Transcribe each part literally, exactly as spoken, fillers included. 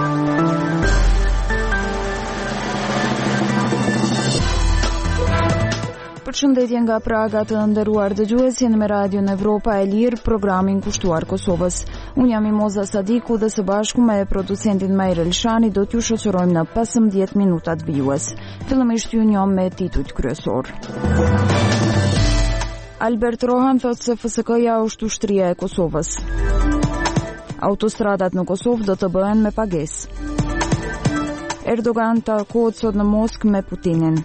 Përshëndetje nga Praga, të nderuar dëgjues, jeni me Radion Evropa e Lirë, programin kushtuar Kosovës. Unë jam Imoza Sadiku dhe së bashku me producentin Majr Elshani do t'ju shoqërojmë në pesëmbëdhjetë minutat vijues. Fillimisht ju njohim me titujt kryesor. Albert Rohan thotë se F S K-ja është ushtria e Kosovës. Autostradat në Kosovë do të bëhen me pagesë. Erdogan takohet sot në Moskë me Putinin.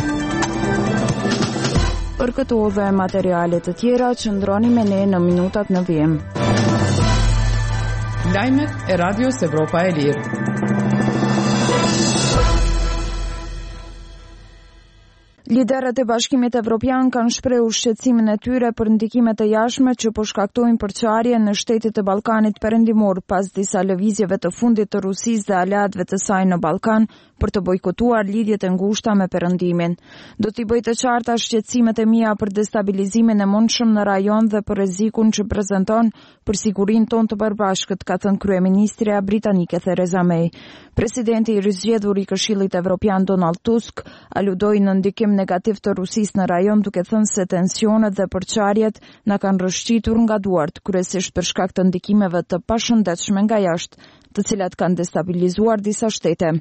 Për këto dhe materiale të tjera, qëndroni me ne në minutat në vijim. Lajmet e Radios Evropa e Lirë. Liderët e Bashkimit Evropian kanë shprehur shqetësimin e tyre për ndikimet e jashtme që po shkaktojnë përçarje në shtetet e Ballkanit Perëndimor pas disa lëvizjeve të fundit të Rusisë dhe aleatëve të saj në Ballkan për të bojkotuar lidhjet e ngushta me Perëndimin. Do t'i bëj të qarta shqetësimet e mia për destabilizimin e mundshëm në rajon dhe për rrezikun që prezanton për sigurinë tonë të përbashkët, ka thënë kryeministrja britanike Theresa May. Presidenti i rizgjedhur i Këshillit Evropian Donald Tusk aludoi në ndikim negativ të Rusisë në rajon, duke thënë se tensionet dhe përçarjet na kanë rrëshqitur nga duart, kryesisht për shkak të ndikimeve të pashëndetshme nga jashtë, të cilat kanë destabilizuar disa shtete.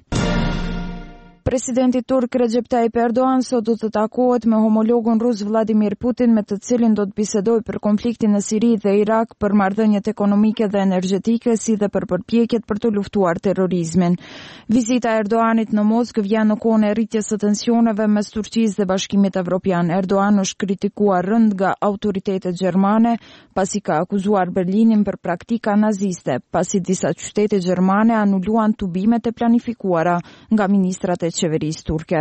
Presidenti turk Recep Tayyip Erdogan sot do të takohet me homologun rus Vladimir Putin, me të cilin do të bisedojë për konfliktin në Siri dhe Irak, për marrëdhëniet ekonomike dhe energjetike, si dhe për përpjekjet për të luftuar terrorizmin. Vizita e Erdoganit në Moskë vjen në kohën e rritjes së tensioneve mes Turqisë dhe Bashkimit Evropian. Erdogan është kritikuar rënd nga autoritetet gjermane, pasi ka akuzuar Berlinin për praktika naziste, pasi disa qytete gjermane anuluan tubimet e planifikuara nga ministrat e qeverisë turke.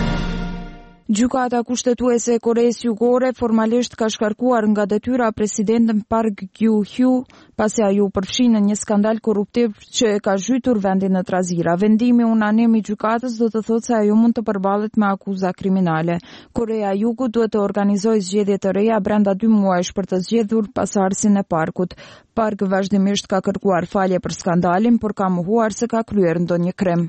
Gjykata kushtetuese e Koreas Jugore formalisht ka shkarkuar nga detyra presidentin Park Geun-hye pasi ai u përfshi në një skandal korruptiv që e ka zhytur vendin në trazira. Vendimi unanim i gjykatës do të thotë se ajo mund të përballet me akuza kriminale. Korea e Jugut duhet të organizojë zgjedhje të reja brenda dy muajsh për të zgjedhur pasardhësin e Parkut. Park vazhdimisht ka kërkuar falje për skandalin, por ka mohuar se ka kryer ndonjë krim.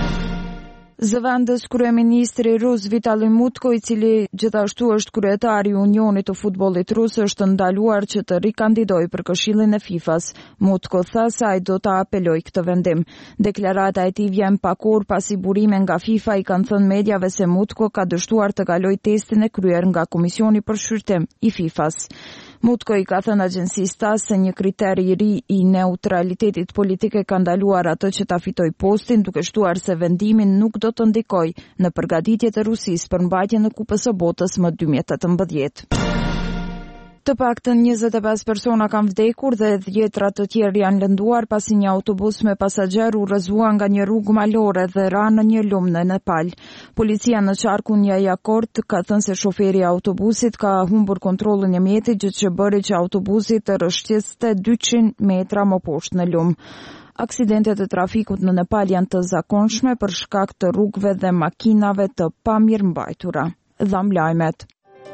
Zëvendës kryeministri rus Vitali Mutko, i cili gjithashtu është kryetari i Unionit të Futbollit Rus, është ndaluar që të rikandidojë për Këshillin e FIFA-s. Mutko tha se ai do ta apelojë këtë vendim. Deklarata e tij vjen pak orë pasi burime nga FIFA i kanë thënë mediave se Mutko ka dështuar të kalojë testin e kryer nga Komisioni për Shqyrtim i FIFA-s. Mutko i ka thënë agjencisë TASS se një kriter i ri i neutralitetit politike ka ndaluar atë që ta fitoj postin, duke shtuar se vendimin nuk do të ndikojë në përgatitjet e Rusisë për mbajtjen e Kupës së Botës më dy mijë e tetëmbëdhjetë. Të paktën njëzet e pesë persona kanë vdekur dhe dhjetra të tjerë janë lënduar pasi një autobus me pasagerë u rrëzua nga një rrugë malore dhe ra në një lum në Nepal. Policia në qarkun Jajakort ka thënë se shoferi i autobusit ka humbur kontrollin e mjetit, gjë që bëri që autobusi të rrëshqiste dyqind metra më poshtë në lum. Aksidentet e trafikut në Nepal janë të zakonshme për shkak të rrugëve dhe makinave të pamirëmbajtura. Dham lajmet.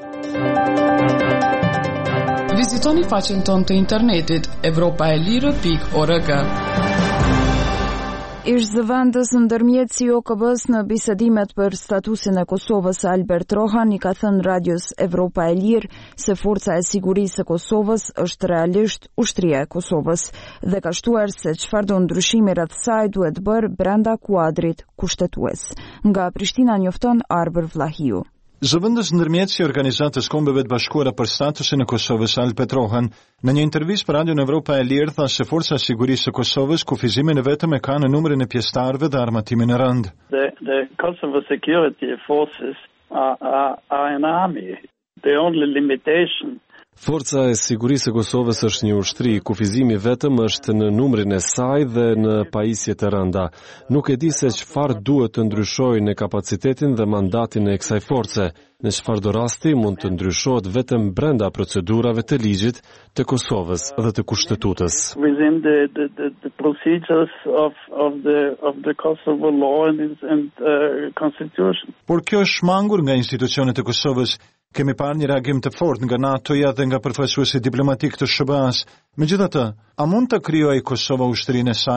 Vizitoni faqen tonë të internetit evropaelire pikë org. Ish zëvendës ndërmjet si O K B-s në bisedimet për statusin e Kosovës, Albert Rohan i ka thënë Radios Evropa e Lirë se Forca e Sigurisë e Kosovës është realisht ushtria e Kosovës dhe ka shtuar se çfarëdo ndryshimi rreth saj duhet bërë brenda kuadrit kushtetues. Nga Prishtina njofton Arber Vllahiu. Zëvendës ndërmjetësi i Organizatës Kombeve të Bashkuara për Statusin e Kosovës, Albert Rohan, në një intervistë për Radion Evropa e Lirë tha se Forca e Sigurisë së Kosovës kufizimin e vetëm e ka në numrin e pjesëtarëve dhe armatimin e rënd. The, the Kosovo Security Forces are, are, are an army. The only limitation Forca e Sigurisë së Kosovës është një ushtri, kufizimi vetëm është në numrin e saj dhe në pajisje të rënda. Nuk e di se çfarë duhet të ndryshojë në kapacitetin dhe mandatin e kësaj force. Në çfarëdo rasti mund të ndryshohet vetëm brenda procedurave të ligjit të Kosovës dhe të kushtetutës. Within the, the, the, the procedures of, of, the, of the Kosovo law and, and uh, constitution. Por kjo është shmangur nga institucionet e Kosovës. Kemi parë një reagim të fortë nga NATO-ja dhe nga përfaqësuesi diplomatik të S B A-s. Megjithatë, a mund të krijojë Kosova ushtrinë e saj?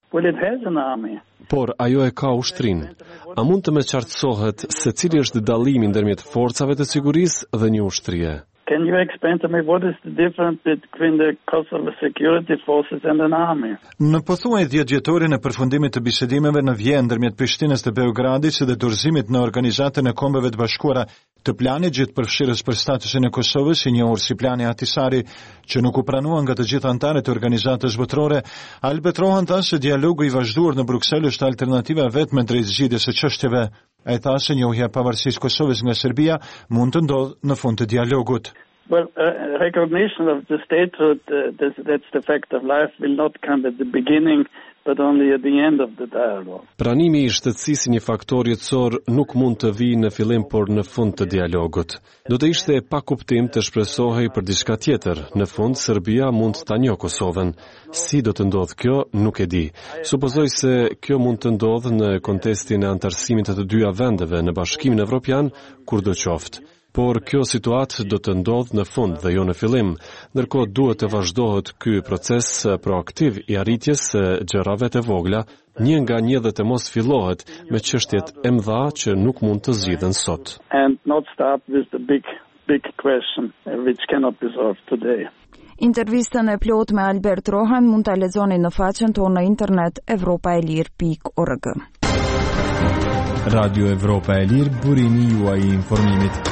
Well, it has an army. Por ajo e ka ushtrinë. A mund të më qartësohet se cili është dallimi ndërmjet forcave të sigurisë dhe një ushtrie? Can you explain to me what is the difference between the Kosovo security forces and an army? Në pothuaj dhjetë dhjetorin e përfundimit të bisedimeve në Vjenë ndërmjet Prishtinës dhe Beogradit dhe dorëzimit në Organizatën e Kombeve të Bashkuara të planit gjithëpërfshirës për statusin e Kosovës, i njohur si plani Ahtisaari, që nuk u pranuan nga të gjithë anëtarët e organizatës botërore, Albert Rohan tha se dialogu i vazhduar në Bruksel është alternativa vetme drejt zgjidhjes së çështjeve. Ai tha se njohja e pavarësisë Kosovës nga Serbia mund të ndodhë në fund të dialogut. Well, uh, recognition of the statehood, uh, that's, that's the fact of life, will not come at the beginning, but only at the end of the dialogue. Pranimi i shtetsisë si një faktor jetësor nuk mund të vijë në fillim, por në fund të dialogut. Do të ishte pa kuptim të shpresohej për diçka tjetër. Në fund, Serbia mund ta njohë Kosovën. Si do të ndodhë kjo, nuk e di. Supozoj se kjo mund të ndodhë në kontekstin e antarësimit të të dyja vendeve në Bashkimin Evropian, kurdo qoftë. Por kjo situatë do të ndodhë në fund dhe jo në fillim, ndërkohë duhet të vazhdohet ky proces proaktiv i arritjes së gjërave të vogla, një nga një dhe të mos fillohet me çështjet e mëdha që nuk mund të zgjidhen sot. And not start with the big, big question, which cannot be solved today. Intervistën e plot me Albert Rohan mund ta lexoni në faqen tonë në internet evropaelir pikë org. Radio Evropa e Lirë, burimi juaj i informimit.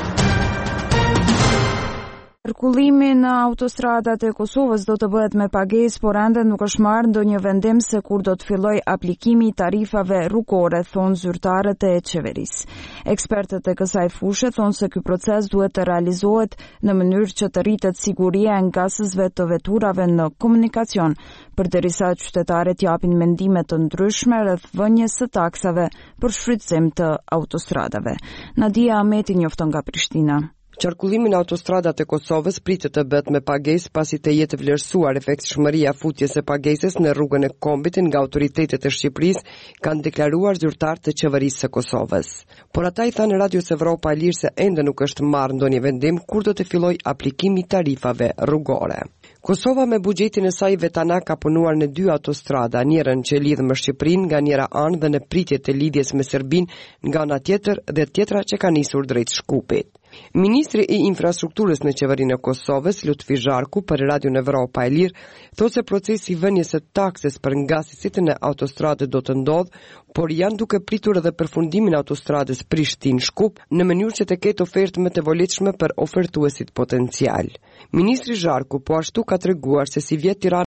Qarkullimi në autostradat e Kosovës do të bëhet me pagesë, por ende nuk është marrë ndonjë vendim se kur do të fillojë aplikimi i tarifave rrugore, thonë zyrtarët e qeverisë. Ekspertët e kësaj fushë thonë se ky proces duhet të realizohet në mënyrë që të rritet siguria e ngasësve të veturave në komunikacion, përderisa qytetarët japin mendime të ndryshme rreth vënies së taksave për shfrytëzim të autostradave. Nadia Ahmeti njofton nga Prishtina. Qarkullimi në autostradat e Kosovës pritet të bëhet me pagesë pasi të jetë vlerësuar efektshmëria futjes së pagesës në rrugën e kombit nga autoritetet e Shqipërisë, kanë deklaruar zyrtarët të qeverisë së Kosovës. Por ata i thanë Radios Evropa e Lirë se ende nuk është marrë ndonjë vendim kur do të fillojë aplikimi i tarifave rrugore. Kosova me buxhetin e saj vetana ka punuar në dy autostrada, njërën që lidh me Shqipërinë nga njëra anë dhe në pritje të lidhjes me Serbinë nga ana tjetër dhe tjetra që ka nisur drejt Shkupit. Ministri i infrastrukturës në qeverinë e Kosovës, Lutfi Zharku, për Radion Evropa e Lirë, thotë se procesi i vënies së takses për ngasësitë në autostradë do të ndodhë, por janë duke pritur edhe përfundimin e autostradës Prishtinë-Shkup në mënyrë që të ketë ofertë më të volitshme për ofertuesit potencial. Ministri Zharku po ashtu ka treguar se si vjet Tirana